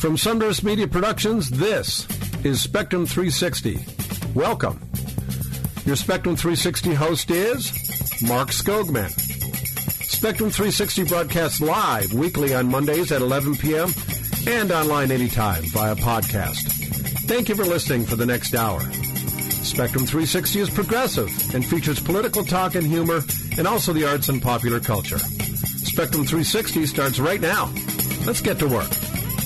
From Sunburst Media Productions, this is Spectrum 360. Welcome. Your Spectrum 360 host is Mark Skogman. Spectrum 360 broadcasts live weekly on Mondays at 11 p.m. and online anytime via podcast. Thank you for listening for the next hour. Spectrum 360 is progressive and features political talk and humor and also the arts and popular culture. Spectrum 360 starts right now. Let's get to work.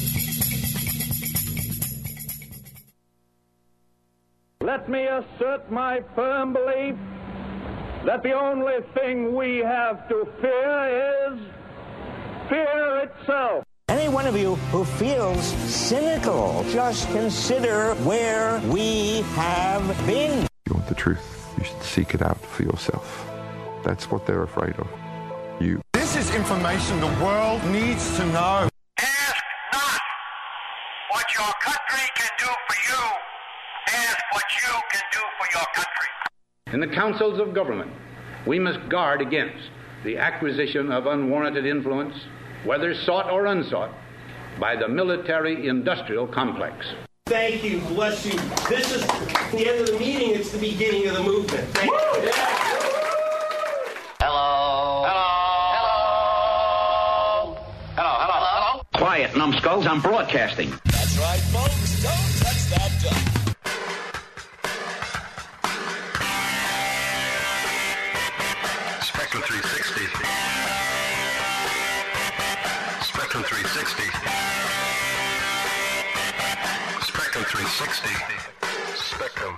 Let me assert my firm belief that the only thing we have to fear is fear itself. Any one of you who feels cynical, just consider where we have been. If you want the truth, you should seek it out for yourself. That's what they're afraid of. You. This is information the world needs to know. Ask not what your country can do for you. Ask what you can do for your country. In the councils of government, we must guard against the acquisition of unwarranted influence, whether sought or unsought, by the military-industrial complex. Thank you. Bless you. This is the end of the meeting. It's the beginning of the movement. Thank you. Yeah. Hello. Hello. Hello. Hello. Hello. Hello. Quiet, numbskulls. I'm broadcasting. That's right, folks. Don't touch that dial. Spectrum 360. Spectrum 360. Spectrum 360. Spectrum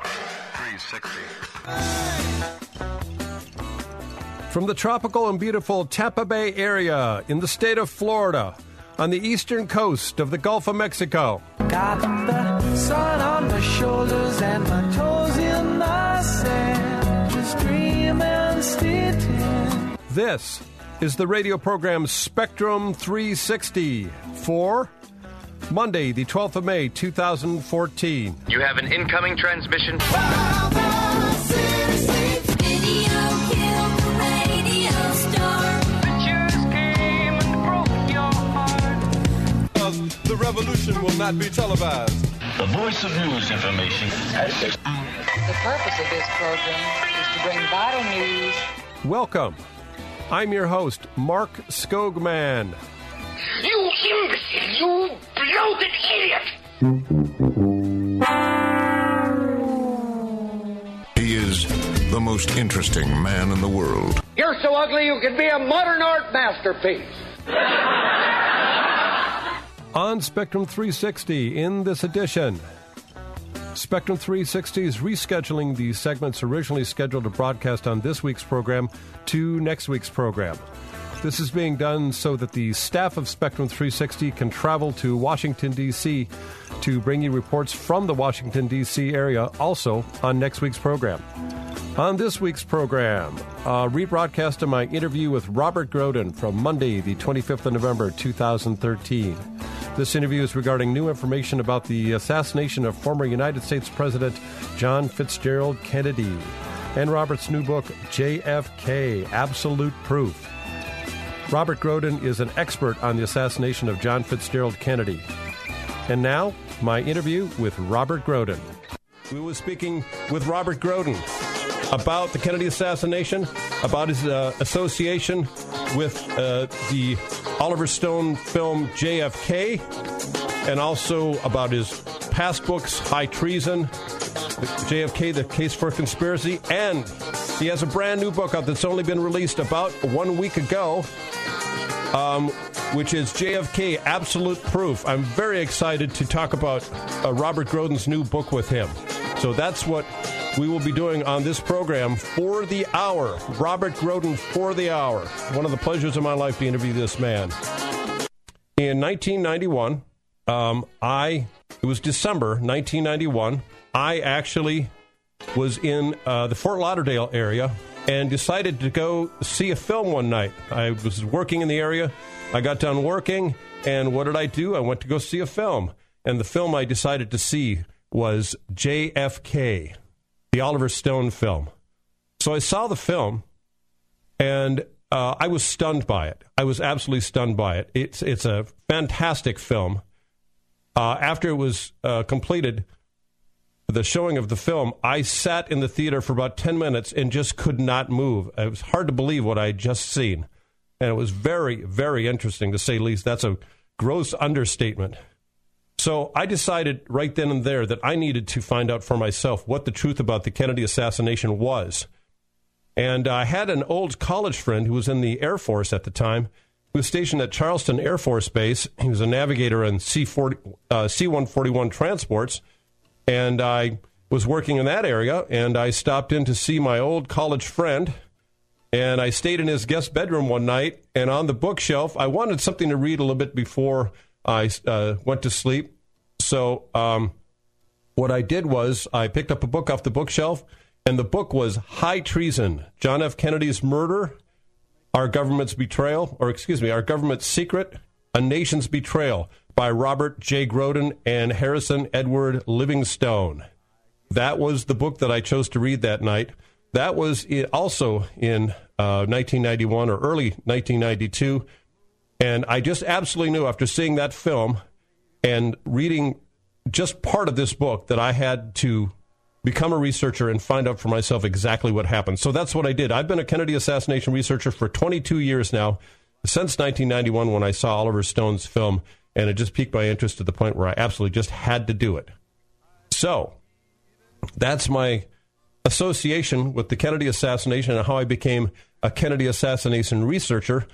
360. From the tropical and beautiful Tampa Bay area in the state of Florida, on the eastern coast of the Gulf of Mexico. Got the sun on my shoulders and my toes in the sand, just dreaming, sitting. This is the radio program Spectrum 360 for Monday, the 12th of May, 2014. You have an incoming transmission. The revolution will not be televised. The voice of news information. The purpose of this program is to bring vital news. Welcome. I'm your host, Mark Skogman. You imbecile! You bloated idiot! He is the most interesting man in the world. You're so ugly you could be a modern art masterpiece. On Spectrum 360 in this edition, Spectrum 360 is rescheduling the segments originally scheduled to broadcast on this week's program to next week's program. This is being done so that the staff of Spectrum 360 can travel to Washington, D.C. to bring you reports from the Washington, D.C. area also on next week's program. On this week's program, a rebroadcast of my interview with Robert Groden from Monday, the 25th of November, 2013. This interview is regarding new information about the assassination of former United States President John Fitzgerald Kennedy and Robert's new book, JFK, Absolute Proof. Robert Groden is an expert on the assassination of John Fitzgerald Kennedy. And now, my interview with Robert Groden. We were speaking with Robert Groden about the Kennedy assassination, about his association with the Oliver Stone film JFK, and also about his past books, High Treason, JFK, The Case for Conspiracy, and he has a brand new book out that's only been released about 1 week ago, which is JFK, Absolute Proof. I'm very excited to talk about Robert Groden's new book with him. So that's what we will be doing on this program for the hour. Robert Groden for the hour. One of the pleasures of my life to interview this man. In 1991, it was December 1991, I actually was in the Fort Lauderdale area and decided to go see a film one night. I was working in the area. I got done working, and what did I do? I went to go see a film. And the film I decided to see was JFK, the Oliver Stone film. So I saw the film, and I was stunned by it. I was absolutely stunned by it. It's a fantastic film. after it was completed, the showing of the film, I sat in the theater for about 10 minutes and just could not move. It was hard to believe what I had just seen. And it was very, very interesting, to say the least. That's a gross understatement. So I decided right then and there that I needed to find out for myself what the truth about the Kennedy assassination was. And I had an old college friend who was in the Air Force at the time. He was stationed at Charleston Air Force Base. He was a navigator on C-141 transports. And I was working in that area, and I stopped in to see my old college friend. And I stayed in his guest bedroom one night, and on the bookshelf, I wanted something to read a little bit before I went to sleep. So what I did was I picked up a book off the bookshelf, and the book was High Treason, John F. Kennedy's Murder, Our Government's Betrayal, Our Government's Secret, A Nation's Betrayal, by Robert J. Groden and Harrison Edward Livingstone. That was the book that I chose to read that night. That was also in 1991 or early 1992. And I just absolutely knew after seeing that film and reading just part of this book that I had to become a researcher and find out for myself exactly what happened. So that's what I did. I've been a Kennedy assassination researcher for 22 years now, since 1991 when I saw Oliver Stone's film, and it just piqued my interest to the point where I absolutely just had to do it. So that's my association with the Kennedy assassination and how I became a Kennedy assassination researcher.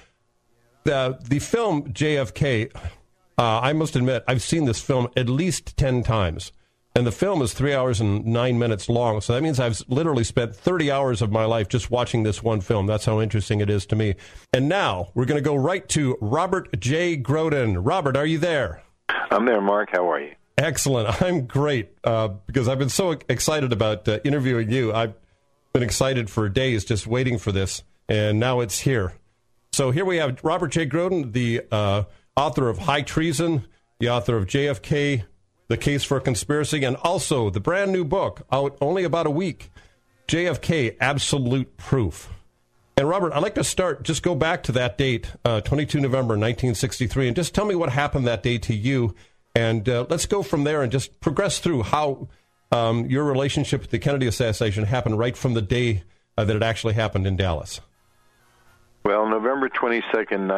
The film JFK, I must admit, I've seen this film at least 10 times. And the film is 3 hours and 9 minutes long. So that means I've literally spent 30 hours of my life just watching this one film. That's how interesting it is to me. And now we're going to go right to Robert J. Groden. Robert, are you there? I'm there, Mark. How are you? Excellent. I'm great because I've been so excited about interviewing you. I've been excited for days just waiting for this, and now it's here. So here we have Robert J. Groden, the author of High Treason, the author of JFK, The Case for Conspiracy, and also the brand new book, out only about a week, JFK, Absolute Proof. And Robert, I'd like to just go back to that date, 22 November 1963, and just tell me what happened that day to you. And let's go from there and just progress through how your relationship with the Kennedy assassination happened right from the day that it actually happened in Dallas. Well, November 22nd,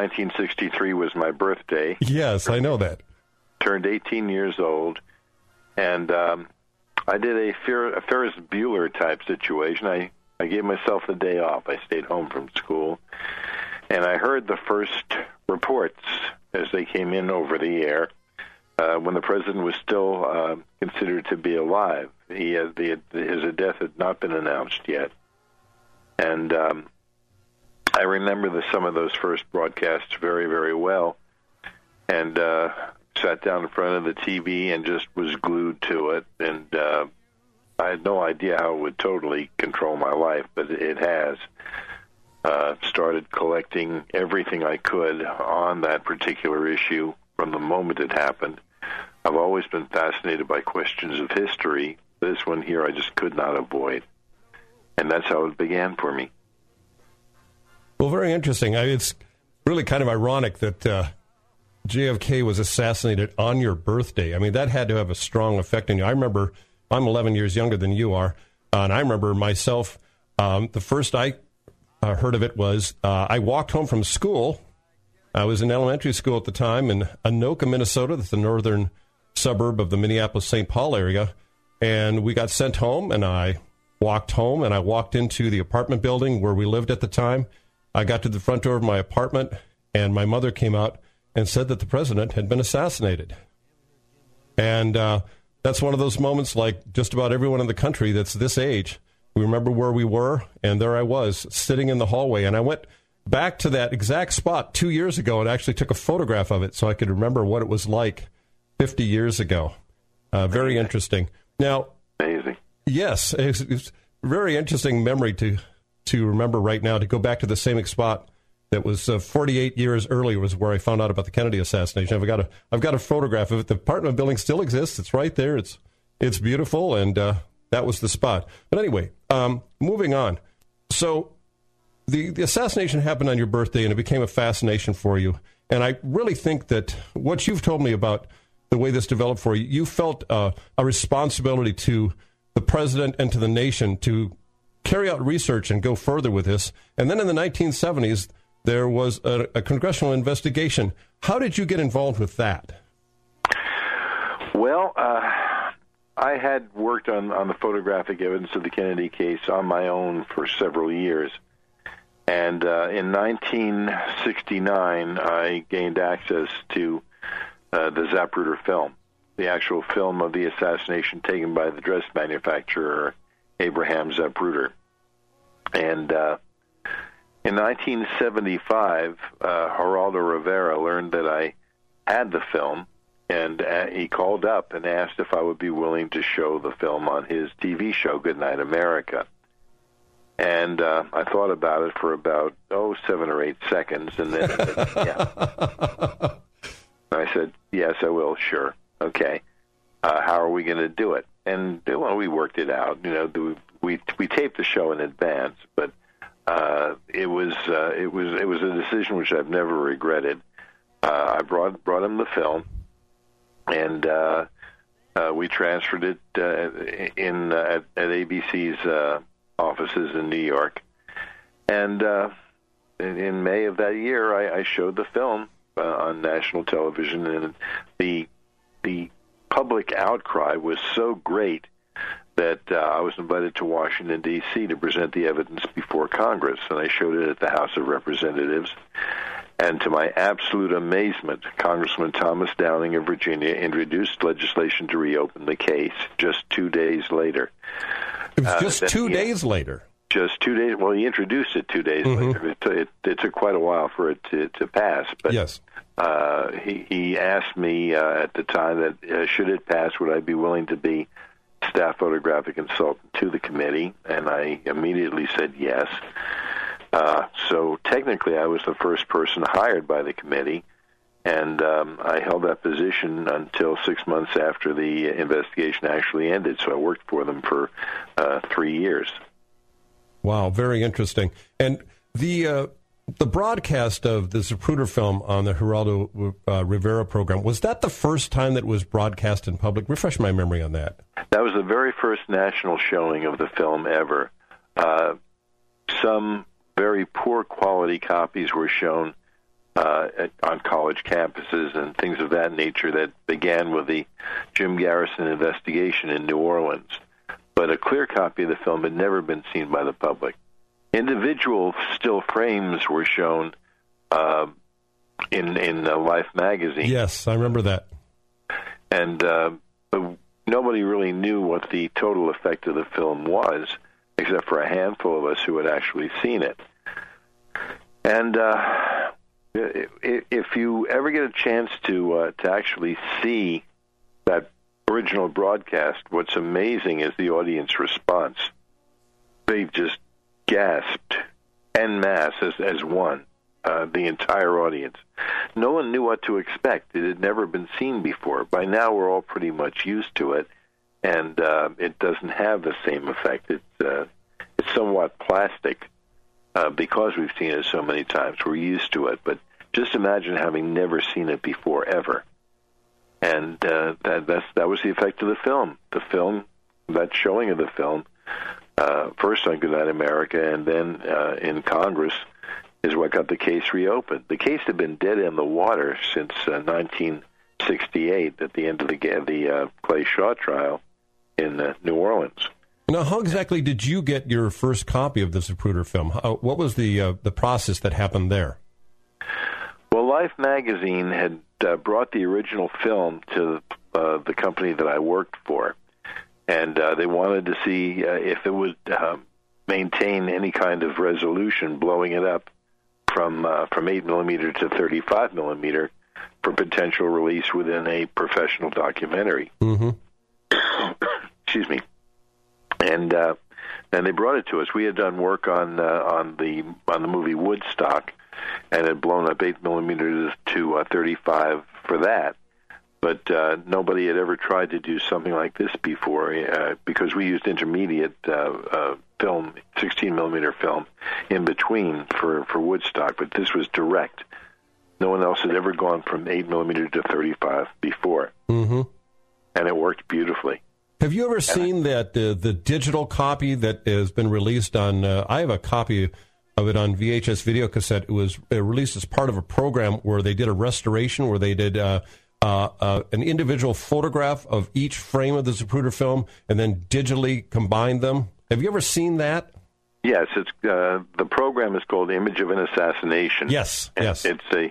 1963 was my birthday. Yes, I know that. Turned 18 years old, and I did a Ferris Bueller type situation. I gave myself the day off. I stayed home from school, and I heard the first reports as they came in over the air when the president was still considered to be alive. His death had not been announced yet, and I remember some of those first broadcasts very, very well, and sat down in front of the TV and just was glued to it, and I had no idea how it would totally control my life, but it has. Started collecting everything I could on that particular issue from the moment it happened. I've always been fascinated by questions of history. This one here I just could not avoid, and that's how it began for me. Well, very interesting. It's really kind of ironic that JFK was assassinated on your birthday. I mean, that had to have a strong effect on you. I remember, I'm 11 years younger than you are, and I remember myself, the first I heard of it was I walked home from school. I was in elementary school at the time in Anoka, Minnesota. That's the northern suburb of the Minneapolis-St. Paul area. And we got sent home, and I walked home, and I walked into the apartment building where we lived at the time. I got to the front door of my apartment, and my mother came out and said that the president had been assassinated. And that's one of those moments, like just about everyone in the country that's this age. We remember where we were, and there I was, sitting in the hallway. And I went back to that exact spot 2 years ago and actually took a photograph of it so I could remember what it was like 50 years ago. Very interesting. Now, amazing. Yes, it's very interesting memory to remember right now, to go back to the same spot that was 48 years earlier was where I found out about the Kennedy assassination. I've got a photograph of it. The apartment building still exists. It's right there. It's beautiful, and that was the spot. But anyway, moving on. So the assassination happened on your birthday, and it became a fascination for you. And I really think that what you've told me about the way this developed for you. You felt a responsibility to the president and to the nation to carry out research and go further with this. And then in the 1970s, there was a congressional investigation. How did you get involved with that? Well, I had worked on the photographic evidence of the Kennedy case on my own for several years. And in 1969, I gained access to the Zapruder film, the actual film of the assassination taken by the dress manufacturer Abraham Zapruder. And in 1975, Geraldo Rivera learned that I had the film, and he called up and asked if I would be willing to show the film on his TV show, Goodnight America. And I thought about it for about, 7 or 8 seconds, and then yeah. I said, yes, I will, sure. Okay. How are we going to do it? And well, we worked it out. You know, we taped the show in advance, but it was a decision which I've never regretted. I brought him the film, and we transferred it at ABC's offices in New York. And in May of that year, I showed the film on national television, and the public outcry was so great that I was invited to Washington, D.C. to present the evidence before Congress, and I showed it at the House of Representatives. And to my absolute amazement, Congressman Thomas Downing of Virginia introduced legislation to reopen the case just 2 days later. It was just 2 days later? Just 2 days. Well, he introduced it 2 days later. It took quite a while for it to pass. But yes. He asked me at the time that should it pass, would I be willing to be staff photographic consultant to the committee, and I immediately said yes. So technically I was the first person hired by the committee, and I held that position until 6 months after the investigation actually ended, so I worked for them for 3 years. Wow, very interesting. And the broadcast of the Zapruder film on the Geraldo Rivera program, was that the first time that it was broadcast in public? Refresh my memory on that. That was the very first national showing of the film ever. Some very poor quality copies were shown on college campuses and things of that nature that began with the Jim Garrison investigation in New Orleans. But a clear copy of the film had never been seen by the public. Individual still frames were shown in Life magazine. Yes, I remember that. And but nobody really knew what the total effect of the film was, except for a handful of us who had actually seen it. And if you ever get a chance to actually see that original broadcast, what's amazing is the audience response. They just gasped en masse as one, the entire audience. No one knew what to expect. It had never been seen before. By now, we're all pretty much used to it, and it doesn't have the same effect. It's somewhat plastic because we've seen it so many times. We're used to it, but just imagine having never seen it before, ever. And that was the effect of the film. The film, that showing of the film, first on Goodnight America and then in Congress, is what got the case reopened. The case had been dead in the water since 1968 at the end of the Clay Shaw trial in New Orleans. Now, how exactly did you get your first copy of the Zapruder film? What was the process that happened there? Well, Life magazine had brought the original film to the company that I worked for, and they wanted to see if it would maintain any kind of resolution, blowing it up from 8mm to 35mm for potential release within a professional documentary. Mm-hmm. Excuse me. And they brought it to us. We had done work on the movie Woodstock, and had blown up 8mm to 35 for that. But nobody had ever tried to do something like this before because we used intermediate film, 16mm film, in between for Woodstock. But this was direct. No one else had ever gone from 8mm to 35 before. Mm-hmm. And it worked beautifully. Have you ever seen that the digital copy that has been released on, I have a copy of it on VHS video cassette. It was released as part of a program where they did a restoration, where they did an individual photograph of each frame of the Zapruder film and then digitally combined them. Have you ever seen that? Yes, it's the program is called Image of an Assassination. Yes, yes.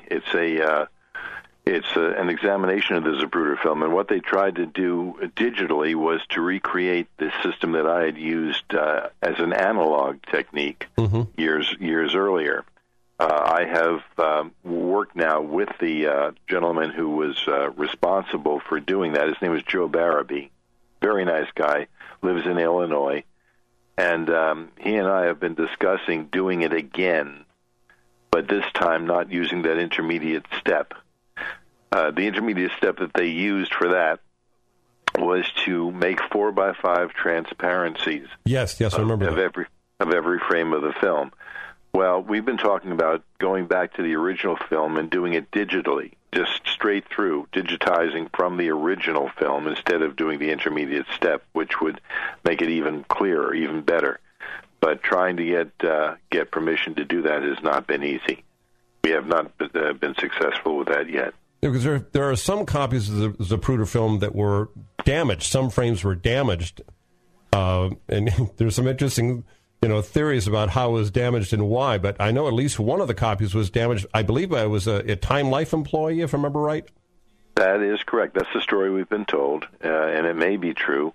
It's an examination of the Zapruder film, and what they tried to do digitally was to recreate the system that I had used as an analog technique years earlier. I have worked now with the gentleman who was responsible for doing that. His name is Joe Barabee. Very nice guy, lives in Illinois. And he and I have been discussing doing it again, but this time not using that intermediate step. The intermediate step that they used for that was to make 4x5 transparencies. Yes, I remember of every frame of the film. Well, we've been talking about going back to the original film and doing it digitally, just straight through, digitizing from the original film instead of doing the intermediate step, which would make it even clearer, even better. But trying to get permission to do that has not been easy. We have not been successful with that yet. Because there are some copies of the Zapruder film that were damaged. Some frames were damaged. And there's some interesting theories about how it was damaged and why, but I know at least one of the copies was damaged. I believe it was a Time Life employee, if I remember right. That is correct. That's the story we've been told, and it may be true.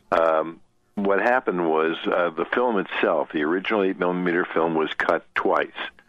What happened was the film itself, the original 8mm film, was cut twice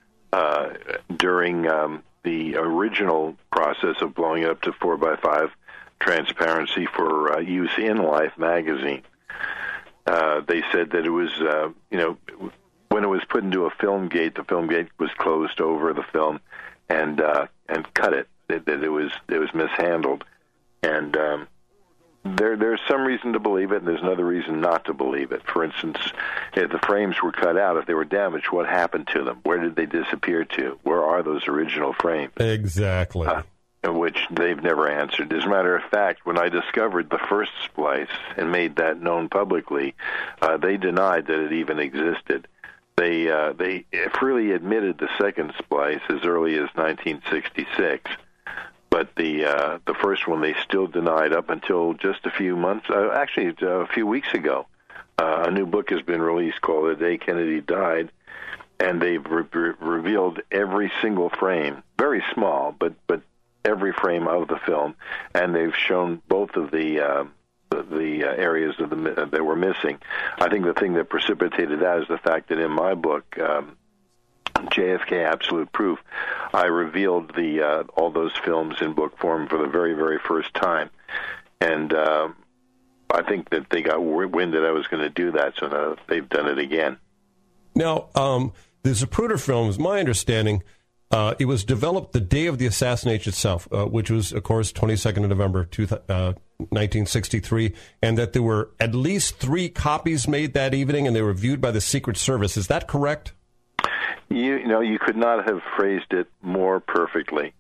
during the original process of blowing it up to 4x5 transparency for use in Life magazine. They said that it was, when it was put into a film gate, the film gate was closed over the film and cut it. That it was mishandled, and there's some reason to believe it, and there's another reason not to believe it. For instance, if the frames were cut out, if they were damaged, what happened to them? Where did they disappear to? Where are those original frames? Exactly. Which they've never answered. As a matter of fact, when I discovered the first splice and made that known publicly, they denied that it even existed. They freely admitted the second splice as early as 1966, but the first one they still denied up until just a few months, actually a few weeks ago. A new book has been released called The Day Kennedy Died, and they've revealed every single frame, very small, but every frame of the film, and they've shown both of the areas of that were missing. I think the thing that precipitated that is the fact that in my book, JFK Absolute Proof, I revealed all those films in book form for the very, very first time, and I think that they got wind that I was going to do that, so they've done it again. Now, the Zapruder films, my understanding, it was developed the day of the assassination itself, which was, of course, 22nd of November, 1963, and that there were at least 3 copies made that evening, and they were viewed by the Secret Service. Is that correct? You could not have phrased it more perfectly.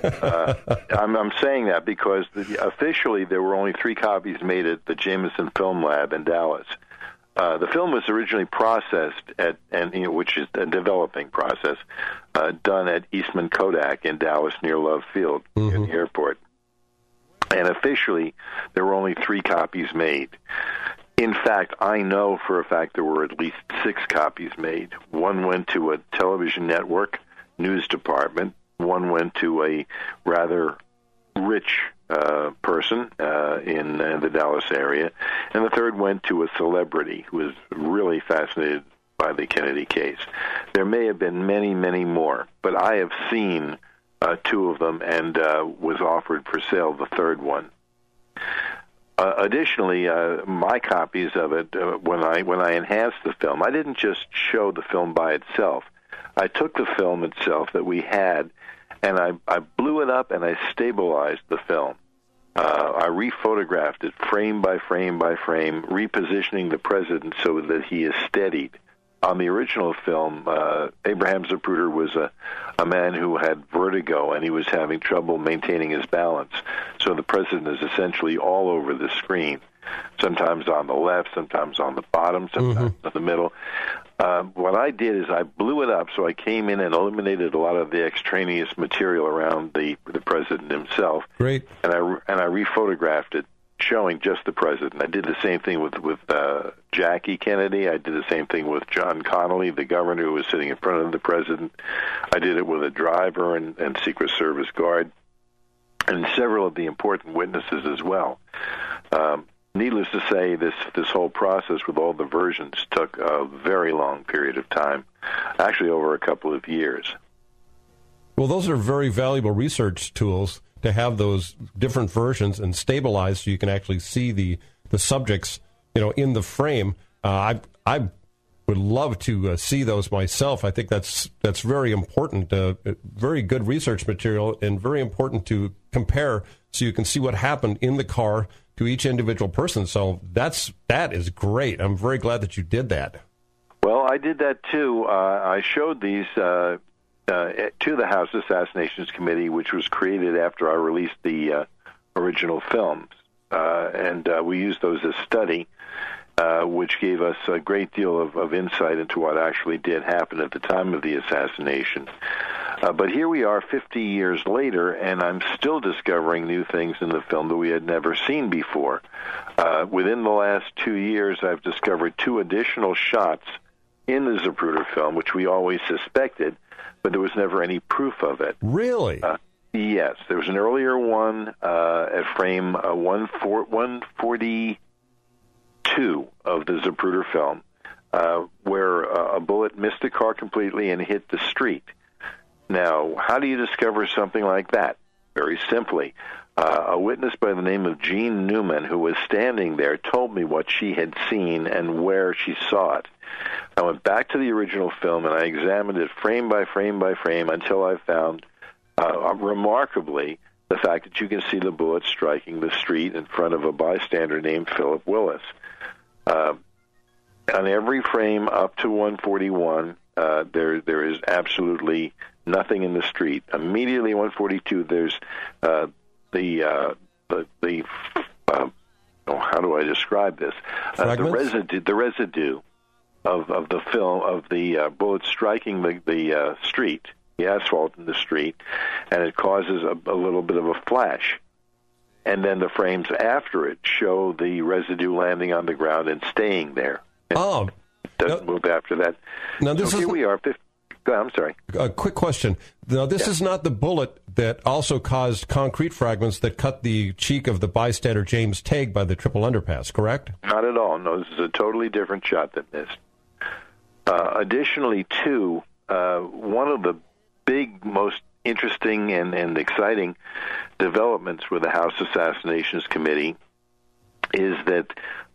I'm saying that because officially there were only 3 copies made at the Jameson Film Lab in Dallas. The film was originally processed which is a developing process, done at Eastman Kodak in Dallas near Love Field in the airport. And officially, there were only 3 copies made. In fact, I know for a fact there were at least 6 copies made. One went to a television network news department. One went to a rather rich person in the Dallas area, and the third went to a celebrity who was really fascinated by the Kennedy case. There may have been many, many more, but I have seen 2 of them and was offered for sale the third one. Additionally, my copies of it, when I enhanced the film, I didn't just show the film by itself. I took the film itself that we had, and I blew it up and I stabilized the film. I rephotographed it frame by frame by frame, repositioning the president so that he is steadied on the original film, Abraham Zapruder was a man who had vertigo, and he was having trouble maintaining his balance. So the president is essentially all over the screen, sometimes on the left, sometimes on the bottom, sometimes in the middle. What I did is I blew it up, so I came in and eliminated a lot of the extraneous material around the president himself. Great. And I rephotographed it, showing just the president. I did the same thing with Jackie Kennedy. I did the same thing with John Connolly, the governor who was sitting in front of the president. I did it with a driver and Secret Service guard, and several of the important witnesses as well. Needless to say, this whole process with all the versions took a very long period of time, actually over a couple of years. Well, those are very valuable research tools to have those different versions and stabilized so you can actually see the subjects, in the frame. I would love to see those myself. I think that's very important, very good research material, and very important to compare so you can see what happened in the car to each individual person. So that is great. I'm very glad that you did that. Well, I did that too. I showed these to the House Assassinations Committee, which was created after I released the original films. And we used those as study, which gave us a great deal of insight into what actually did happen at the time of the assassination. But here we are 50 years later, and I'm still discovering new things in the film that we had never seen before. Within the last 2 years, I've discovered 2 additional shots in the Zapruder film, which we always suspected, but there was never any proof of it. Really? Yes. There was an earlier one at frame 142 of the Zapruder film, where a bullet missed the car completely and hit the street. Now, how do you discover something like that? Very simply. A witness by the name of Jean Newman, who was standing there, told me what she had seen and where she saw it. I went back to the original film, and I examined it frame by frame by frame until I found, remarkably, the fact that you can see the bullet striking the street in front of a bystander named Philip Willis. On every frame up to 141, there is absolutely nothing in the street. Immediately 142, there's how do I describe this? The residue of the film of the bullet striking the street, the asphalt in the street, and it causes a little bit of a flash. And then the frames after it show the residue landing on the ground and staying there. It doesn't move after that. Now this here we are. I'm sorry. A quick question. Now, this is not the bullet that also caused concrete fragments that cut the cheek of the bystander James Tague by the triple underpass, correct? Not at all. No, this is a totally different shot that missed. Additionally, too, one of the big, most interesting and exciting developments with the House Assassinations Committee is that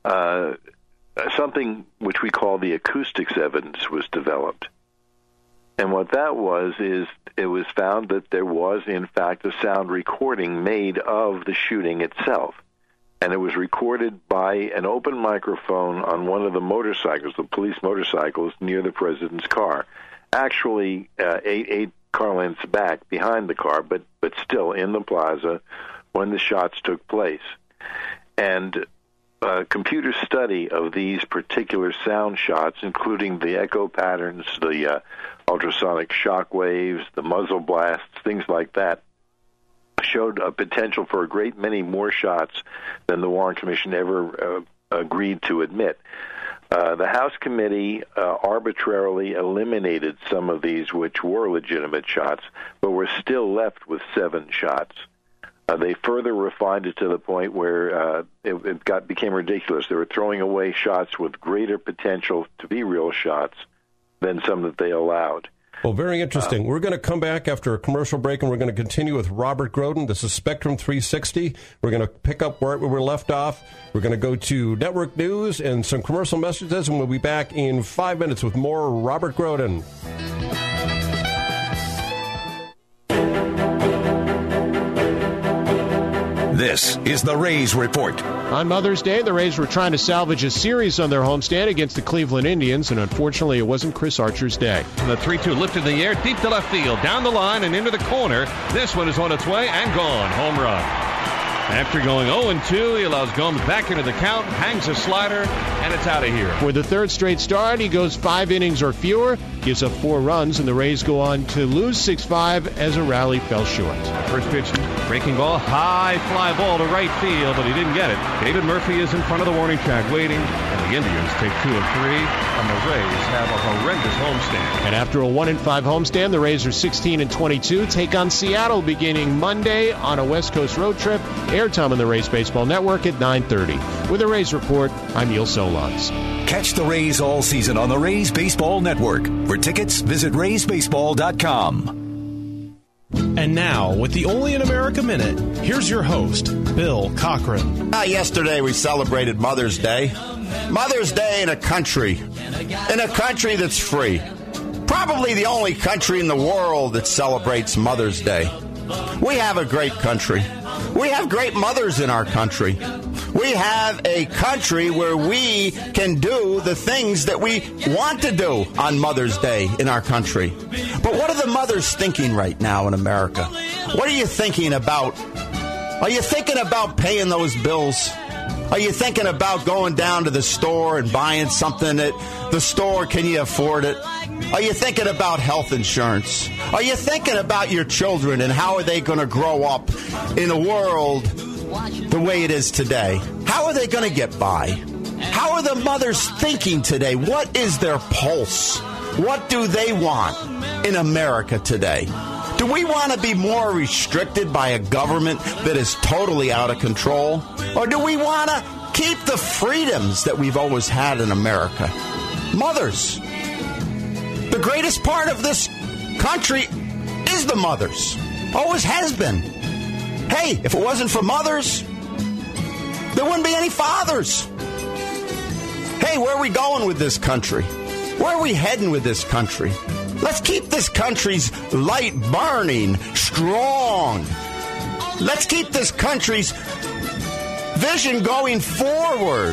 something which we call the acoustics evidence was developed. And what that was is it was found that there was, in fact, a sound recording made of the shooting itself. And it was recorded by an open microphone on one of the motorcycles, the police motorcycles, near the president's car. Actually, 8 car lengths back behind the car, but still in the plaza when the shots took place. And computer study of these particular sound shots, including the echo patterns, the ultrasonic shock waves, the muzzle blasts, things like that, showed a potential for a great many more shots than the Warren Commission ever agreed to admit. The House committee arbitrarily eliminated some of these which were legitimate shots, but were still left with 7 shots. They further refined it to the point where it became ridiculous. They were throwing away shots with greater potential to be real shots than some that they allowed. Well, very interesting. We're going to come back after a commercial break, and we're going to continue with Robert Groden. This is Spectrum 360. We're going to pick up where we were left off. We're going to go to network news and some commercial messages, and we'll be back in 5 minutes with more Robert Groden. This is the Rays Report. On Mother's Day, the Rays were trying to salvage a series on their homestand against the Cleveland Indians, and unfortunately, it wasn't Chris Archer's day. The 3-2 lifted in the air, deep to left field, down the line and into the corner. This one is on its way and gone. Home run. After going 0-2, he allows Gomes back into the count, hangs a slider, and it's out of here. For the third straight start, he goes 5 innings or fewer, gives up 4 runs, and the Rays go on to lose 6-5 as a rally fell short. First pitch, breaking ball, high fly ball to right field, but he didn't get it. David Murphy is in front of the warning track waiting, and the Indians take 2 of 3, and the Rays have a horrendous homestand. And after a 1-5 homestand, the Rays are 16-22, take on Seattle beginning Monday on a West Coast road trip. Airtime on the Rays Baseball Network at 9:30. With the Rays Report, I'm Neil Solondz. Catch the Rays all season on the Rays Baseball Network. For tickets, visit raysbaseball.com. And now, with the Only in America Minute, here's your host, Bill Cochran. Yesterday we celebrated Mother's Day. Mother's Day in a country that's free. Probably the only country in the world that celebrates Mother's Day. We have a great country. We have great mothers in our country. We have a country where we can do the things that we want to do on Mother's Day in our country. But what are the mothers thinking right now in America? What are you thinking about? Are you thinking about paying those bills? Are you thinking about going down to the store and buying something at the store? Can you afford it? Are you thinking about health insurance? Are you thinking about your children and how are they going to grow up in a world the way it is today? How are they going to get by? How are the mothers thinking today? What is their pulse? What do they want in America today? Do we want to be more restricted by a government that is totally out of control? Or do we want to keep the freedoms that we've always had in America? Mothers. The greatest part of this country is the mothers. Always has been. Hey, if it wasn't for mothers, there wouldn't be any fathers. Hey, where are we going with this country? Where are we heading with this country? Let's keep this country's light burning, strong. Let's keep this country's vision going forward.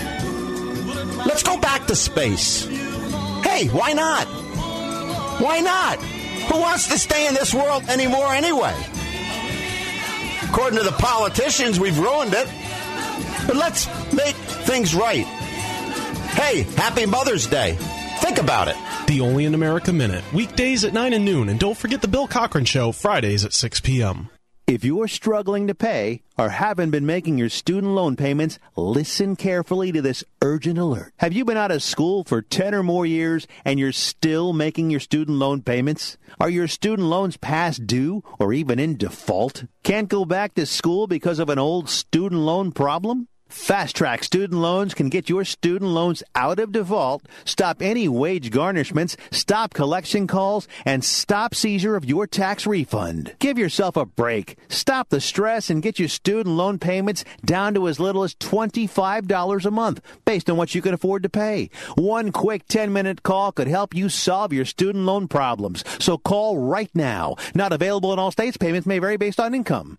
Let's go back to space. Hey, why not? Why not? Who wants to stay in this world anymore anyway? According to the politicians, we've ruined it. But let's make things right. Hey, happy Mother's Day. Think about it. The Only in America Minute, weekdays at 9 and noon. And don't forget the Bill Cochran Show, Fridays at 6 p.m. If you're struggling to pay or haven't been making your student loan payments, listen carefully to this urgent alert. Have you been out of school for 10 or more years and you're still making your student loan payments? Are your student loans past due or even in default? Can't go back to school because of an old student loan problem? Fast Track Student Loans can get your student loans out of default, stop any wage garnishments, stop collection calls, and stop seizure of your tax refund. Give yourself a break. Stop the stress and get your student loan payments down to as little as $25 a month, based on what you can afford to pay. One quick 10-minute call could help you solve your student loan problems. So call right now. Not available in all states. Payments may vary based on income.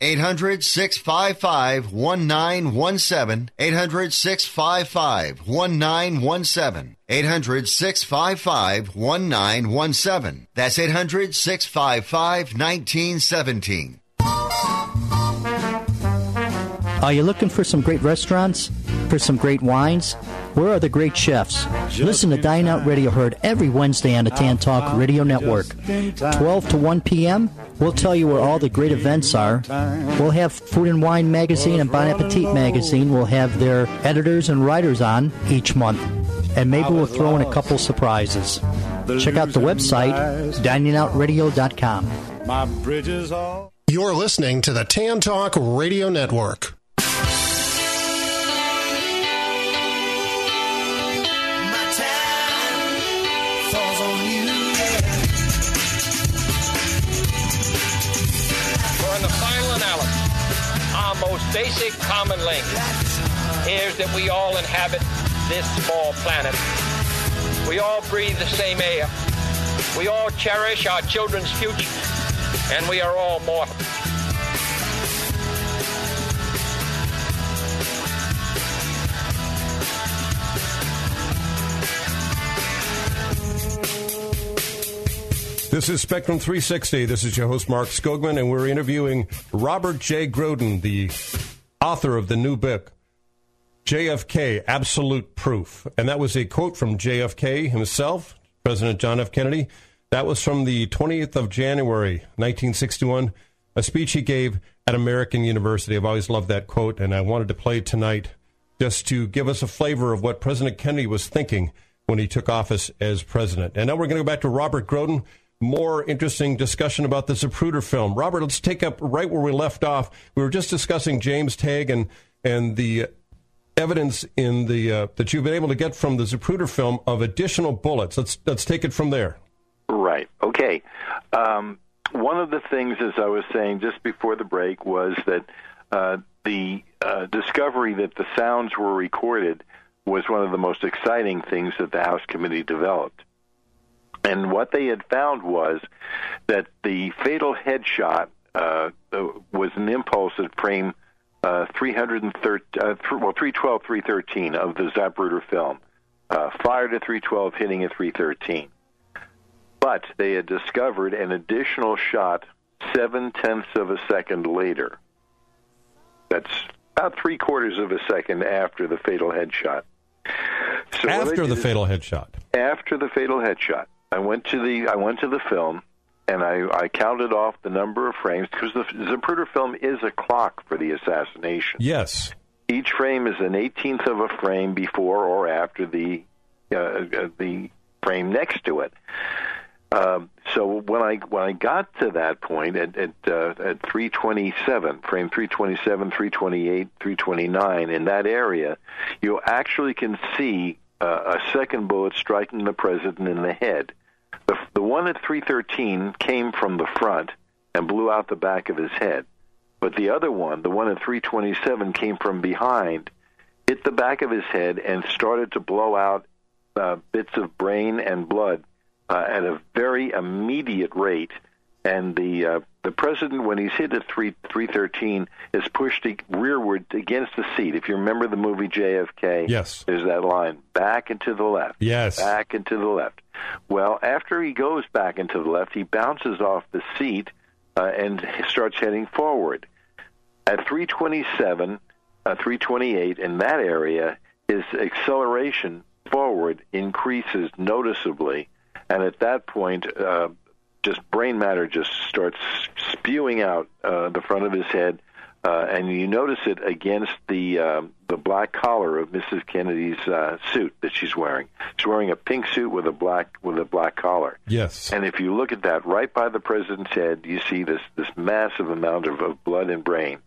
800-655-1917. 800-655-1917. 800-655-1917. That's 800-655-1917. Are you looking for some great restaurants? For some great wines? Where are the great chefs? Listen to Dine Out Radio, heard every Wednesday on the Tan Talk Radio Network. 12 to 1 p.m., we'll tell you where all the great events are. We'll have Food and Wine Magazine and Bon Appetit Magazine. We'll have their editors and writers on each month. And maybe we'll throw in a couple surprises. Check out the website, diningoutradio.com. My bridges all... You're listening to the Tan Talk Radio Network. Most basic common language is that we all inhabit this small planet. We all breathe the same air. We all cherish our children's future, and we are all mortal. This is Spectrum 360. This is your host, Mark Skogman, and we're interviewing Robert J. Groden, the author of the new book, JFK, Absolute Proof. And that was a quote from JFK himself, President John F. Kennedy. That was from the 20th of January, 1961, a speech he gave at American University. I've always loved that quote, and I wanted to play it tonight just to give us a flavor of what President Kennedy was thinking when he took office as president. And now we're going to go back to Robert Groden. More interesting discussion about the Zapruder film. Robert, let's take up right where we left off. We were just discussing James Tague and the evidence in the that you've been able to get from the Zapruder film of additional bullets. Let's take it from there. Right. Okay. One of the things, as I was saying just before the break, was that the discovery that the sounds were recorded was one of the most exciting things that the House committee developed. And what they had found was that the fatal headshot was an impulse at frame 312, 313 of the Zapruder film, fired at 312, hitting at 313. But they had discovered an additional shot 0.7 of a second later. That's about 3/4 of a second after the fatal headshot. So after the fatal headshot. After the fatal headshot, I went to the film and I counted off the number of frames because the Zapruder film is a clock for the assassination. Yes. Each frame is an 1/18 of a frame before or after the frame next to it. So when I got to that point at 327, frame 327, 328, 329, in that area, you actually can see a second bullet striking the president in the head. The one at 313 came from the front and blew out the back of his head. But the other one, the one at 327, came from behind, hit the back of his head, and started to blow out bits of brain and blood at a very immediate rate. And the president, when he's hit at 313, is pushed rearward against the seat. If you remember the movie JFK, yes, there's that line, back and to the left. Yes. Back and to the left. Well, after he goes back and to the left, he bounces off the seat and starts heading forward. At 327, 328, in that area, his acceleration forward increases noticeably. And at that point, just brain matter just starts spewing out the front of his head, and you notice it against the black collar of Mrs. Kennedy's suit that she's wearing. She's wearing a pink suit with a black collar. Yes. And if you look at that right by the president's head, you see this massive amount of blood and brain,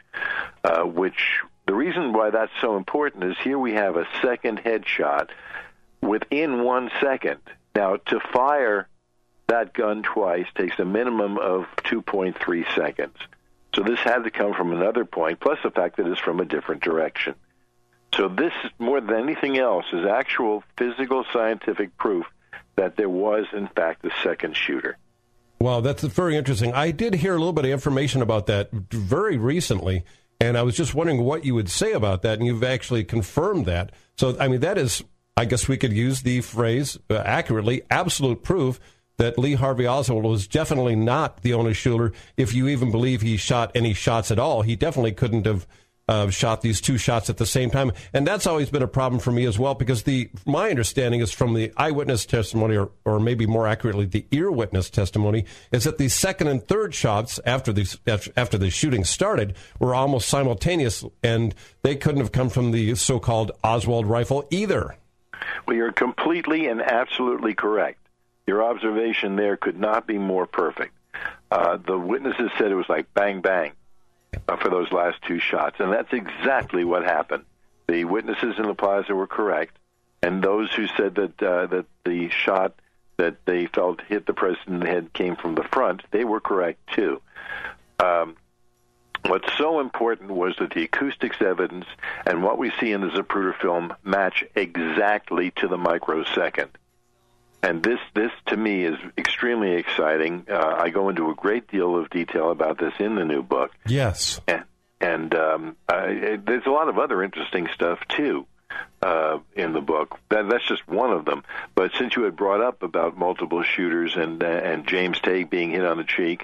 which the reason why that's so important is here we have a second headshot within 1 second. Now, to fire that gun twice takes a minimum of 2.3 seconds. So this had to come from another point, plus the fact that it's from a different direction. So this, more than anything else, is actual physical scientific proof that there was, in fact, a second shooter. Wow, that's very interesting. I did hear a little bit of information about that very recently, and I was just wondering what you would say about that, and you've actually confirmed that. So, I mean, that is, I guess we could use the phrase accurately, absolute proof that Lee Harvey Oswald was definitely not the only shooter. If you even believe he shot any shots at all, he definitely couldn't have shot these two shots at the same time. And that's always been a problem for me as well, because my understanding is from the eyewitness testimony, or maybe more accurately, the ear witness testimony, is that the second and third shots after the shooting started were almost simultaneous, and they couldn't have come from the so-called Oswald rifle either. Well, you're completely and absolutely correct. Your observation there could not be more perfect. The witnesses said it was like bang, bang for those last two shots, and that's exactly what happened. The witnesses in the plaza were correct, and those who said that the shot that they felt hit the president in the head came from the front, they were correct too. What's so important was that the acoustics evidence and what we see in the Zapruder film match exactly to the microsecond. And this to me, is extremely exciting. I go into a great deal of detail about this in the new book. Yes. And there's a lot of other interesting stuff, too. in the book. That's just one of them. But since you had brought up about multiple shooters and James Tague being hit on the cheek,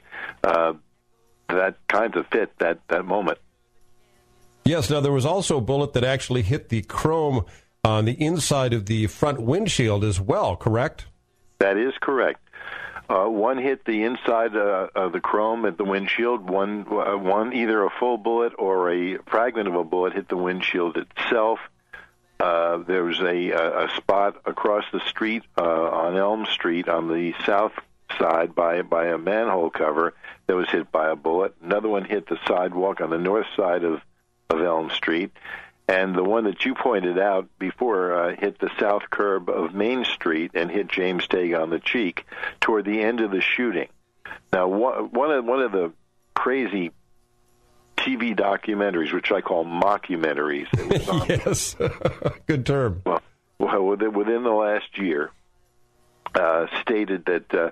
that kind of fit that moment. Yes, now there was also a bullet that actually hit the chrome on the inside of the front windshield as well, correct? That is correct. One hit the inside of the chrome at the windshield. One either a full bullet or a fragment of a bullet hit the windshield itself. There was a spot across the street on Elm Street on the south side by a manhole cover that was hit by a bullet. Another one hit the sidewalk on the north side of Elm Street. And the one that you pointed out before hit the south curb of Main Street and hit James Tague on the cheek toward the end of the shooting. Now, one of the crazy TV documentaries, which I call mockumentaries. Yes, good term. Well, within the last year, stated that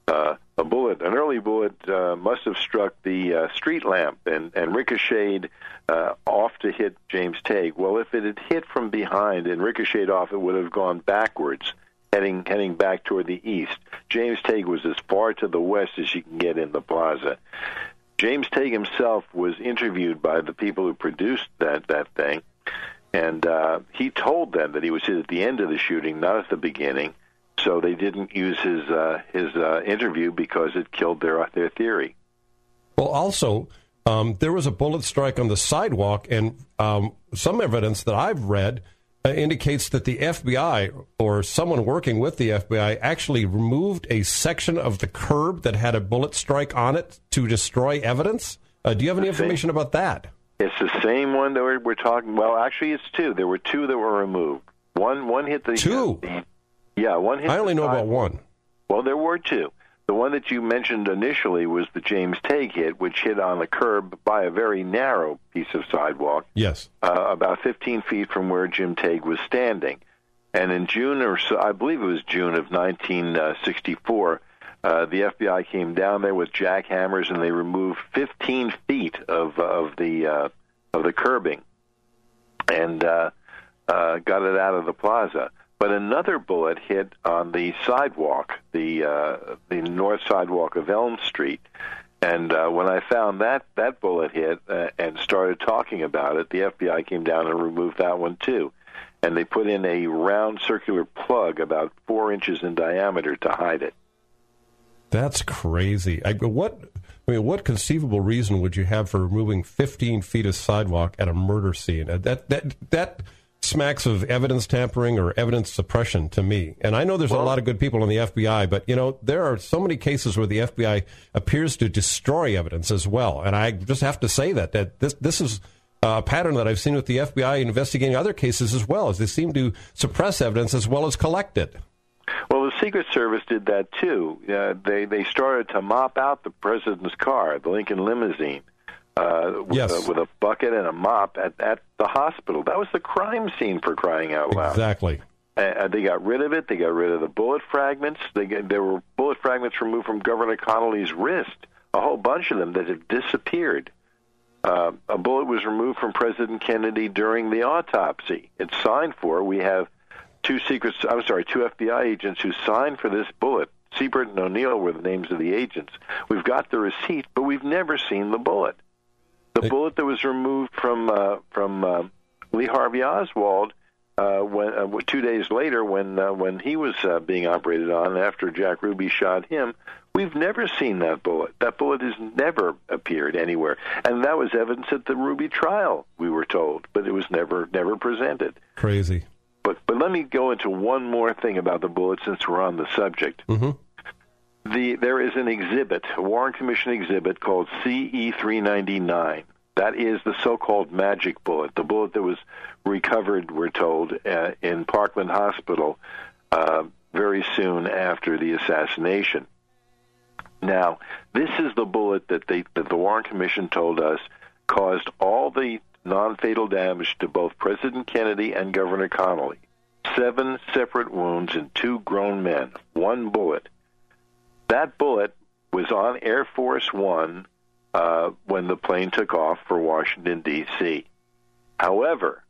an early bullet must have struck the street lamp and ricocheted off to hit James Tague. Well, if it had hit from behind and ricocheted off, it would have gone backwards, heading back toward the east. James Tague was as far to the west as you can get in the plaza. James Tague himself was interviewed by the people who produced that thing, and he told them that he was hit at the end of the shooting, not at the beginning. So they didn't use his interview because it killed their theory. Well, also, there was a bullet strike on the sidewalk, and some evidence that I've read indicates that the FBI or someone working with the FBI actually removed a section of the curb that had a bullet strike on it to destroy evidence. Do you have any information about that? It's the same one that we're talking. Well, actually, it's two. There were two that were removed. One hit the two. One hit. I only know about one. Well, there were two. The one that you mentioned initially was the James Tague hit, which hit on the curb by a very narrow piece of sidewalk. Yes. About 15 feet from where Jim Tague was standing. And in June, or so, I believe it was June of 1964, the FBI came down there with jackhammers and they removed 15 feet of the curbing and got it out of the plaza. But another bullet hit on the sidewalk, the north sidewalk of Elm Street. And when I found that bullet hit and started talking about it, the FBI came down and removed that one too. And they put in a round circular plug about 4 inches in diameter to hide it. That's crazy. What conceivable reason would you have for removing 15 feet of sidewalk at a murder scene? That smacks of evidence tampering or evidence suppression to me. And I know there's a lot of good people in the FBI, but, there are so many cases where the FBI appears to destroy evidence as well. And I just have to say that this is a pattern that I've seen with the FBI investigating other cases as well, as they seem to suppress evidence as well as collect it. Well, the Secret Service did that, too. They started to mop out the president's car, the Lincoln limousine. With a bucket and a mop at the hospital. That was the crime scene, for crying out loud. Exactly. They got rid of it. They got rid of the bullet fragments. There were bullet fragments removed from Governor Connolly's wrist, a whole bunch of them that have disappeared. A bullet was removed from President Kennedy during the autopsy. It's signed for. We have two FBI agents who signed for this bullet. Siebert and O'Neill were the names of the agents. We've got the receipt, but we've never seen the bullet. The bullet that was removed from Lee Harvey Oswald when 2 days later, when he was being operated on after Jack Ruby shot him, we've never seen that bullet. That bullet has never appeared anywhere, and that was evidence at the Ruby trial, we were told, but it was never presented. Crazy. But let me go into one more thing about the bullet since we're on the subject. Mm-hmm. There is an exhibit, a Warren Commission exhibit called CE-399. That is the so-called magic bullet, the bullet that was recovered, we're told, in Parkland Hospital very soon after the assassination. Now, this is the bullet that the Warren Commission told us caused all the non-fatal damage to both President Kennedy and Governor Connolly. 7 separate wounds in 2 grown men, 1 bullet. That bullet was on Air Force One when the plane took off for Washington, D.C. However,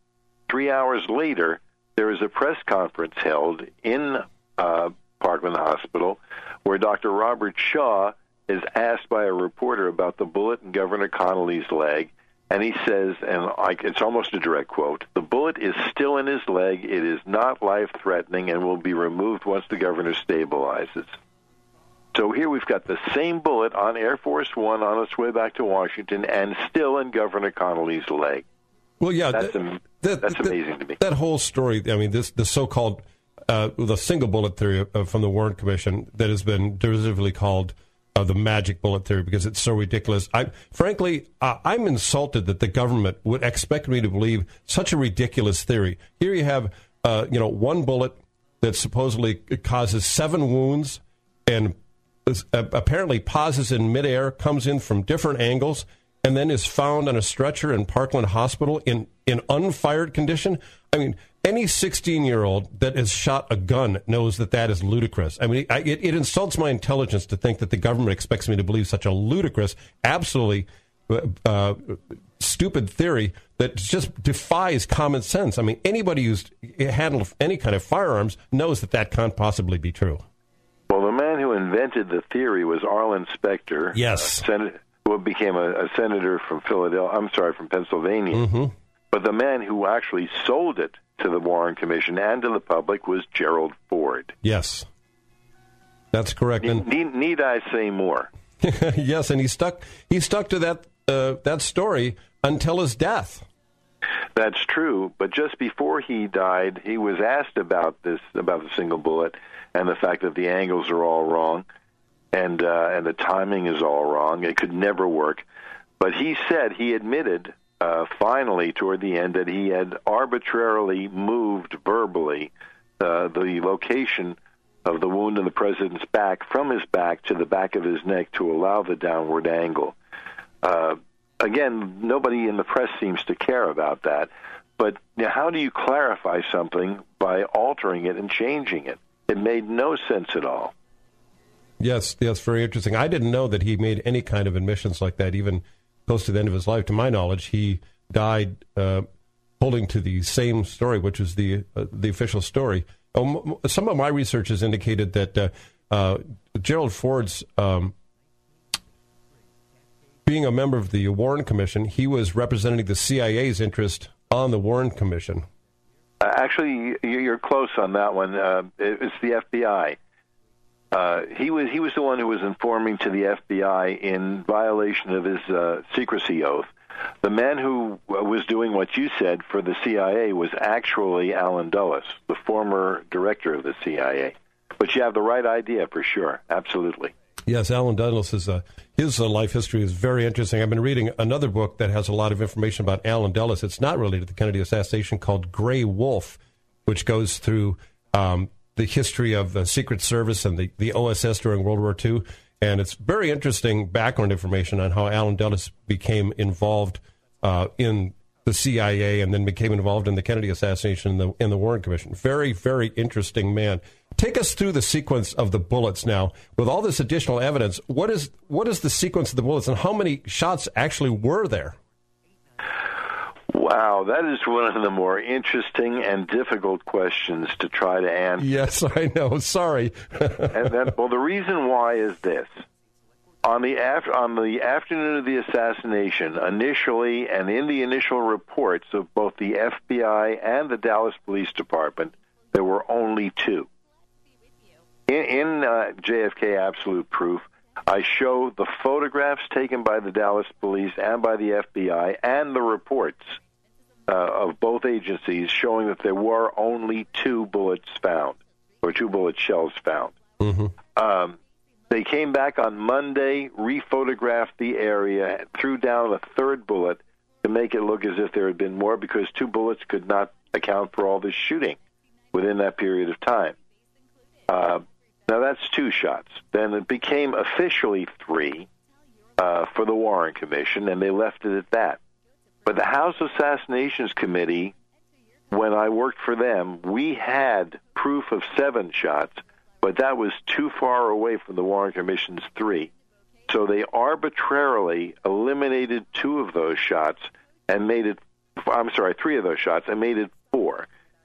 3 hours later, there is a press conference held in Parkland Hospital where Dr. Robert Shaw is asked by a reporter about the bullet in Governor Connolly's leg, and he says, and it's almost a direct quote, "The bullet is still in his leg. It is not life-threatening and will be removed once the governor stabilizes." So here we've got the same bullet on Air Force One on its way back to Washington and still in Governor Connolly's leg. Well, yeah, that's amazing to me. That whole story, I mean, the so-called the single bullet theory from the Warren Commission that has been derisively called the magic bullet theory because it's so ridiculous. Frankly, I'm insulted that the government would expect me to believe such a ridiculous theory. Here you have, one bullet that supposedly causes 7 wounds and apparently pauses in midair, comes in from different angles, and then is found on a stretcher in Parkland Hospital in unfired condition. I mean, any 16-year-old that has shot a gun knows that is ludicrous. I mean, it insults my intelligence to think that the government expects me to believe such a ludicrous, absolutely stupid theory that just defies common sense. I mean, anybody who's handled any kind of firearms knows that can't possibly be true. Well, the man who invented the theory was Arlen Specter. Yes. Who became a senator from from Pennsylvania. Mm-hmm. But the man who actually sold it to the Warren Commission and to the public was Gerald Ford. Yes. That's correct. Need I say more? Yes, and he stuck to that story until his death. That's true, but just before he died, he was asked about the single bullet and the fact that the angles are all wrong and the timing is all wrong. It could never work. But he admitted finally toward the end that he had arbitrarily moved verbally the location of the wound in the president's back from his back to the back of his neck to allow the downward angle. Again, nobody in the press seems to care about that. But how do you clarify something by altering it and changing it? It made no sense at all. Yes, that's very interesting. I didn't know that he made any kind of admissions like that, even close to the end of his life. To my knowledge, he died holding to the same story, which is the official story. Some of my research has indicated that Gerald Ford's being a member of the Warren Commission, he was representing the CIA's interest on the Warren Commission. Actually, you're close on that one. It's the FBI. He was the one who was informing to the FBI in violation of his secrecy oath. The man who was doing what you said for the CIA was actually Allen Dulles, the former director of the CIA. But you have the right idea for sure. Absolutely. Yes, Allen Dulles, his life history is very interesting. I've been reading another book that has a lot of information about Allen Dulles. It's not related to the Kennedy assassination, called Gray Wolf, which goes through the history of the Secret Service and the OSS during World War II. And it's very interesting background information on how Allen Dulles became involved in the CIA and then became involved in the Kennedy assassination in the Warren Commission. Very, very interesting man. Take us through the sequence of the bullets now. With all this additional evidence, what is the sequence of the bullets and how many shots actually were there? Wow, that is one of the more interesting and difficult questions to try to answer. Yes, I know. Sorry. The reason why is this. On the afternoon of the assassination, initially and in the initial reports of both the FBI and the Dallas Police Department, there were only 2. In JFK Absolute Proof, I show the photographs taken by the Dallas Police and by the FBI and the reports of both agencies showing that there were only 2 bullets found, or 2 bullet shells found. Mm-hmm. They came back on Monday, rephotographed the area, threw down a 3rd bullet to make it look as if there had been more because 2 bullets could not account for all this shooting within that period of time. Now, that's 2 shots. Then it became officially 3 for the Warren Commission, and they left it at that. But the House Assassinations Committee, when I worked for them, we had proof of 7 shots, but that was too far away from the Warren Commission's 3. So they arbitrarily eliminated 2 of those shots and made it, 3 of those shots, and made it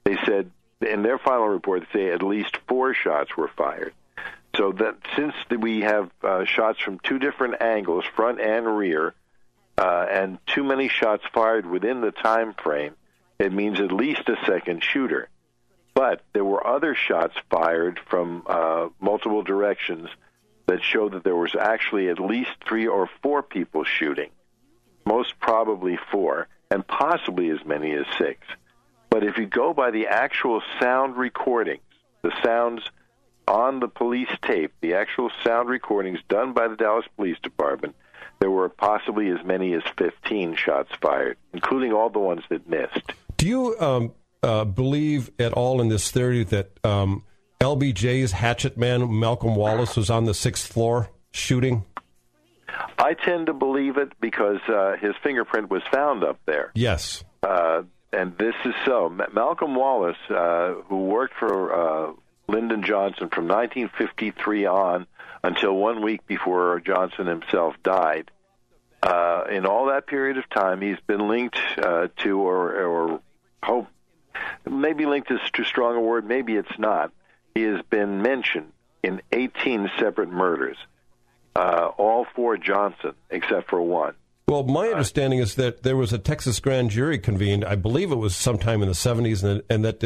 They said, in their final report, they say at least 4 shots were fired. So that since we have shots from 2 different angles, front and rear, and too many shots fired within the time frame, it means at least a second shooter. But there were other shots fired from multiple directions that show that there was actually at least 3 or 4 people shooting, most probably 4, and possibly as many as 6. But if you go by the actual sound recordings, the sounds on the police tape, the actual sound recordings done by the Dallas Police Department, there were possibly as many as 15 shots fired, including all the ones that missed. Do you believe at all in this theory that LBJ's hatchet man, Malcolm Wallace, was on the 6th floor shooting? I tend to believe it because his fingerprint was found up there. Yes. And this is so. Malcolm Wallace, who worked for Lyndon Johnson from 1953 on until 1 week before Johnson himself died, in all that period of time, he's been linked to, or hope, maybe linked is too strong a word, maybe it's not. He has been mentioned in 18 separate murders, all for Johnson except for one. Well, my understanding is that there was a Texas grand jury convened, I believe it was sometime in the 70s, and that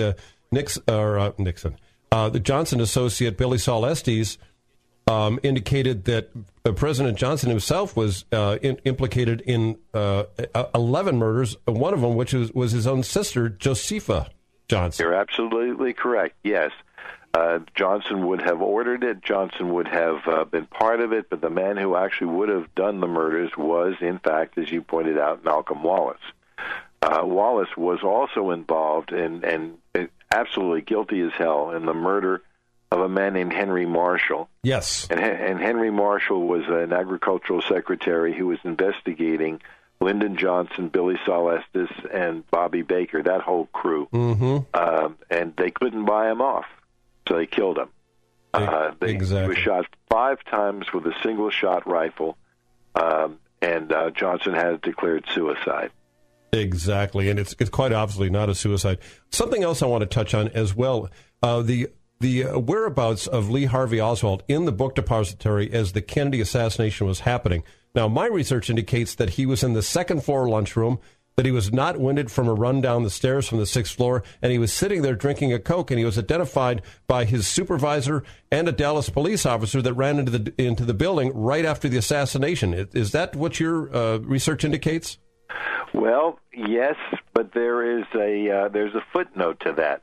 the Johnson associate, Billy Saul Estes, indicated that President Johnson himself was implicated in 11 murders, one of them which was his own sister, Josepha Johnson. You're absolutely correct, yes. Johnson would have ordered it. Johnson would have been part of it, but the man who actually would have done the murders was, in fact, as you pointed out, Malcolm Wallace. Wallace was also involved and absolutely guilty as hell in the murder of a man named Henry Marshall. Yes. And Henry Marshall was an agricultural secretary who was investigating Lyndon Johnson, Billy Saul Estes, and Bobby Baker, that whole crew. Mm-hmm. And they couldn't buy him off. So they killed him. Exactly. He was shot 5 times with a single-shot rifle, and Johnson had declared suicide. Exactly, and it's quite obviously not a suicide. Something else I want to touch on as well, the whereabouts of Lee Harvey Oswald in the book depository as the Kennedy assassination was happening. Now, my research indicates that he was in the 2nd floor lunchroom, that he was not winded from a run down the stairs from the 6th floor, and he was sitting there drinking a Coke, and he was identified by his supervisor and a Dallas police officer that ran into the building right after the assassination. Is that what your research indicates? Well, yes, but there's a footnote to that.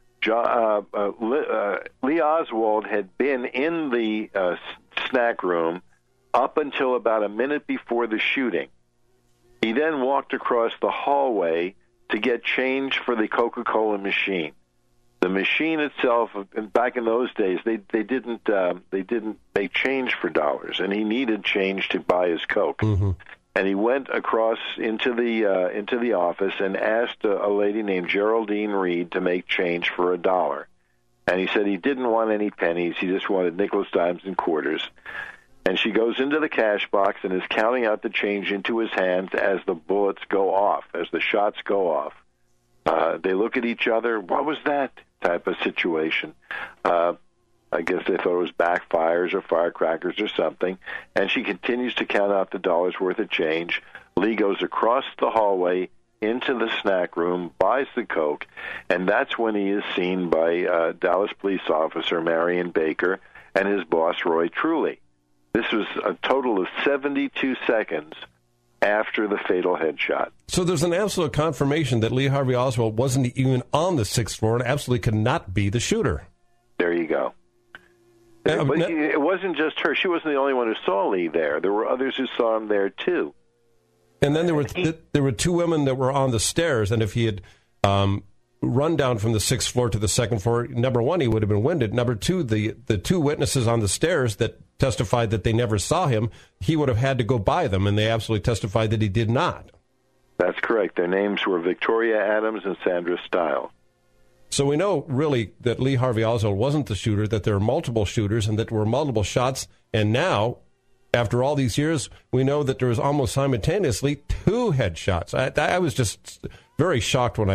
Lee Oswald had been in the snack room up until about a minute before the shooting. He then walked across the hallway to get change for the Coca-Cola machine. The machine itself, back in those days, they didn't make change for dollars, and he needed change to buy his Coke. Mm-hmm. And he went across into the office and asked a lady named Geraldine Reed to make change for $1. And he said he didn't want any pennies; he just wanted nickels, dimes, and quarters. And she goes into the cash box and is counting out the change into his hands as the bullets go off, as the shots go off. They look at each other. What was that type of situation? I guess they thought it was backfires or firecrackers or something. And she continues to count out the $1 worth of change. Lee goes across the hallway into the snack room, buys the Coke, and that's when he is seen by Dallas police officer Marion Baker and his boss, Roy Truly. This was a total of 72 seconds after the fatal headshot. So there's an absolute confirmation that Lee Harvey Oswald wasn't even on the 6th floor and absolutely could not be the shooter. There you go. But it wasn't just her. She wasn't the only one who saw Lee there. There were others who saw him there, too. And then there were 2 women that were on the stairs, and if he had run down from the 6th floor to the 2nd floor, number one, he would have been winded. Number two, the 2 witnesses on the stairs that testified that they never saw him, he would have had to go by them, and they absolutely testified that he did not. That's correct. Their names were Victoria Adams and Sandra Stiles. So we know, really, that Lee Harvey Oswald wasn't the shooter, that there were multiple shooters, and that there were multiple shots. And now, after all these years, we know that there was almost simultaneously 2 headshots. I was just very shocked when I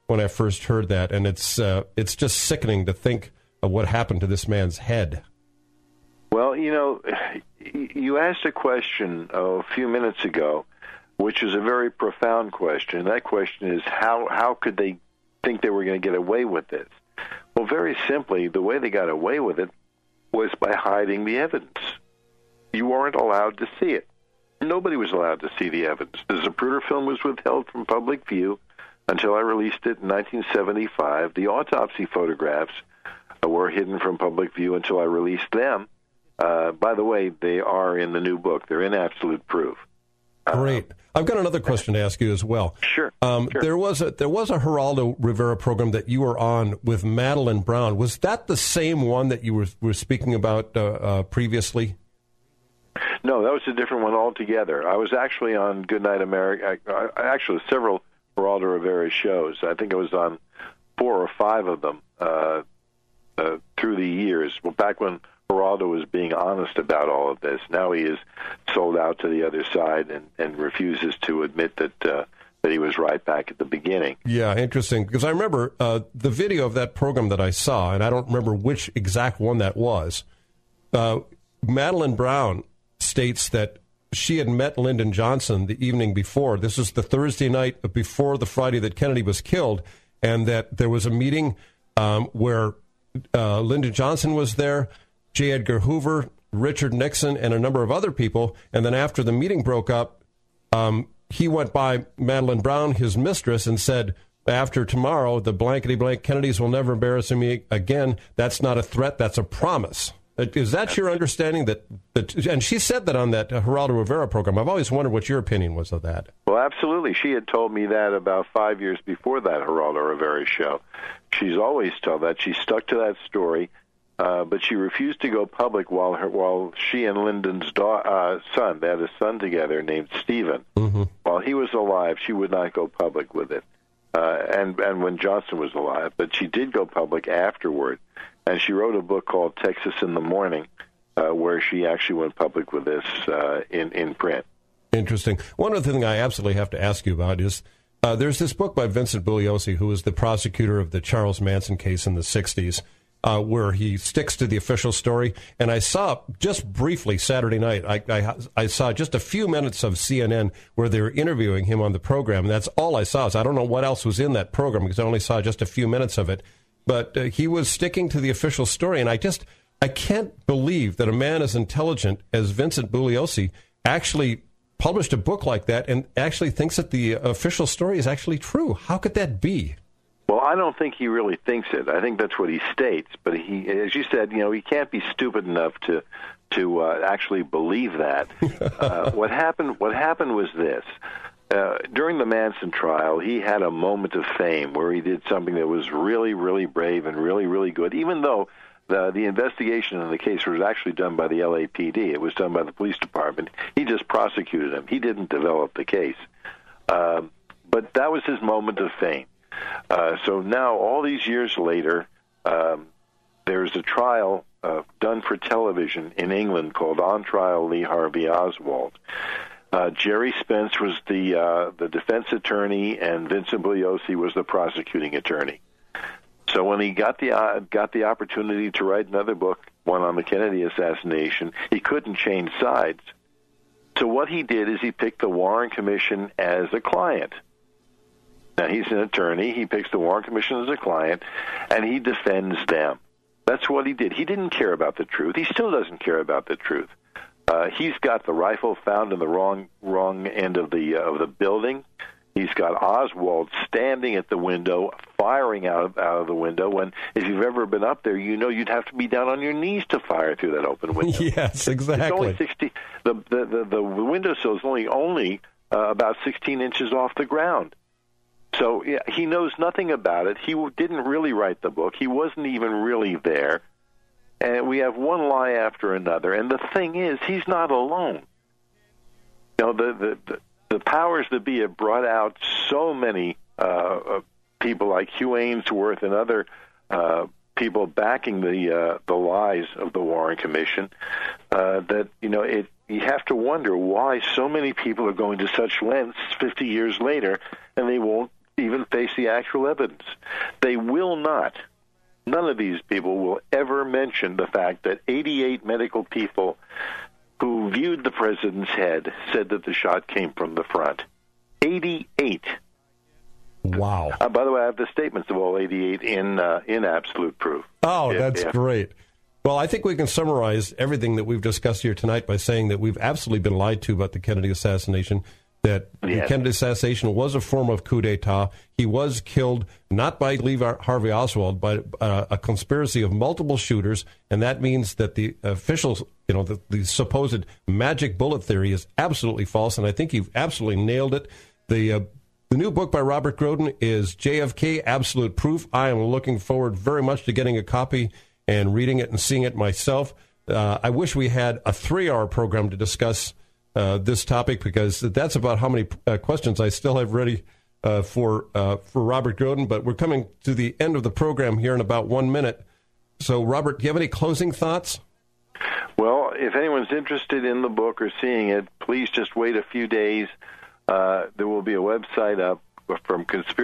when I first heard that, and it's just sickening to think of what happened to this man's head. Well, you asked a question a few minutes ago, which is a very profound question. That question is, how could they think they were going to get away with this? Well, very simply, the way they got away with it was by hiding the evidence. You weren't allowed to see it. Nobody was allowed to see the evidence. The Zapruder film was withheld from public view until I released it in 1975. The autopsy photographs were hidden from public view until I released them. By the way, they are in the new book. They're in absolute proof. Great. I've got another question to ask you as well. Sure. There was a Geraldo Rivera program that you were on with Madeline Brown. Was that the same one that you were speaking about previously? No, that was a different one altogether. I was actually on Goodnight America. Actually, several Geraldo Rivera shows. I think I was on 4 or 5 of them through the years. Well, back when Geraldo was being honest about all of this. Now he is sold out to the other side and refuses to admit that he was right back at the beginning. Yeah, interesting. Because I remember the video of that program that I saw, and I don't remember which exact one that was. Madeline Brown states that she had met Lyndon Johnson the evening before. This was the Thursday night before the Friday that Kennedy was killed, and that there was a meeting where Lyndon Johnson was there, J. Edgar Hoover, Richard Nixon, and a number of other people. And then after the meeting broke up, he went by Madeline Brown, his mistress, and said, after tomorrow, the blankety-blank Kennedys will never embarrass me again. That's not a threat. That's a promise. Is that your understanding? That and she said that on that Geraldo Rivera program. I've always wondered what your opinion was of that. Well, absolutely. She had told me that about 5 years before that Geraldo Rivera show. She's always told that. She stuck to that story. But she refused to go public while she and Lyndon's son, they had a son together named Stephen. Mm-hmm. While he was alive, she would not go public with it. And when Johnson was alive, but she did go public afterward. And she wrote a book called Texas in the Morning, where she actually went public with this in print. Interesting. One other thing I absolutely have to ask you about is there's this book by Vincent Bugliosi, who was the prosecutor of the Charles Manson case in the 60s. Where he sticks to the official story. And I saw, just briefly Saturday night, I saw just a few minutes of CNN where they were interviewing him on the program. And that's all I saw. So I don't know what else was in that program because I only saw just a few minutes of it. But he was sticking to the official story. And I can't believe that a man as intelligent as Vincent Bugliosi actually published a book like that and actually thinks that the official story is actually true. How could that be? Well, I don't think he really thinks it. I think that's what he states. But he, as you said, he can't be stupid enough to actually believe that. What happened was this. During the Manson trial, he had a moment of fame where he did something that was really, really brave and really, really good, even though the investigation in the case was actually done by the LAPD. It was done by the police department. He just prosecuted him. He didn't develop the case. But that was his moment of fame. So now, all these years later, there's a trial done for television in England called On Trial Lee Harvey Oswald. Jerry Spence was the defense attorney, and Vincent Bugliosi was the prosecuting attorney. So when he got the opportunity to write another book, one on the Kennedy assassination, he couldn't change sides. So what he did is he picked the Warren Commission as a client. Now, he's an attorney. He picks the Warren Commission as a client, and he defends them. That's what he did. He didn't care about the truth. He still doesn't care about the truth. He's got the rifle found in the wrong end of the building. He's got Oswald standing at the window, firing out of the window. When, if you've ever been up there, you'd have to be down on your knees to fire through that open window. Yes, exactly. It's only 60. The windowsill is only about 16 inches off the ground. So yeah, he knows nothing about it. He didn't really write the book. He wasn't even really there. And we have one lie after another. And the thing is, he's not alone. The powers that be have brought out so many people like Hugh Ainsworth and other people backing the lies of the Warren Commission that you have to wonder why so many people are going to such lengths 50 years later, and they won't even face the actual evidence. They will not. None of these people will ever mention the fact that 88 medical people who viewed the president's head said that the shot came from the front. 88. Wow. By the way, I have the statements of all 88 in absolute proof. Oh, that's great. Well, I think we can summarize everything that we've discussed here tonight by saying that we've absolutely been lied to about the Kennedy assassination, that the Kennedy assassination was a form of coup d'etat. He was killed not by Lee Harvey Oswald, but a conspiracy of multiple shooters, and that means that the officials, the supposed magic bullet theory is absolutely false, and I think you've absolutely nailed it. The new book by Robert Groden is JFK, Absolute Proof. I am looking forward very much to getting a copy and reading it and seeing it myself. I wish we had a 3-hour program to discuss this topic, because that's about how many questions I still have ready for Robert Groden. But we're coming to the end of the program here in about 1 minute. So, Robert, do you have any closing thoughts? Well, if anyone's interested in the book or seeing it, please just wait a few days. There will be a website up from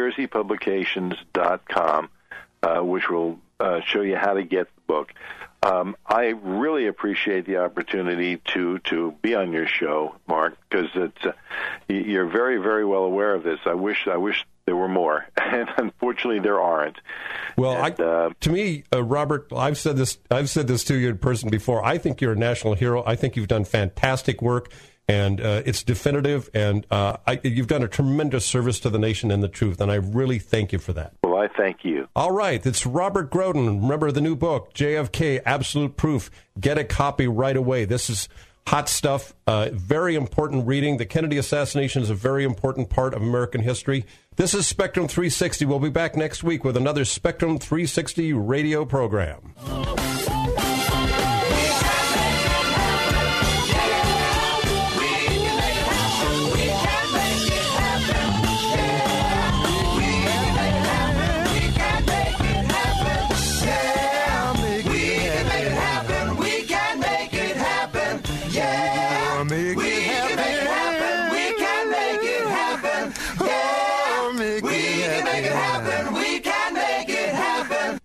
conspiracypublications.com, which will show you how to get the book. I really appreciate the opportunity to be on your show, Mark, because you're very, very well aware of this. I wish there were more, and unfortunately there aren't. Well, to me, Robert, I've said this to you in person before. I think you're a national hero. I think you've done fantastic work, and it's definitive, and you've done a tremendous service to the nation and the truth, and I really thank you for that. Well, I thank you. All right, it's Robert Groden. Remember the new book, JFK, Absolute Proof. Get a copy right away. This is hot stuff, very important reading. The Kennedy assassination is a very important part of American history. This is Spectrum 360. We'll be back next week with another Spectrum 360 radio program.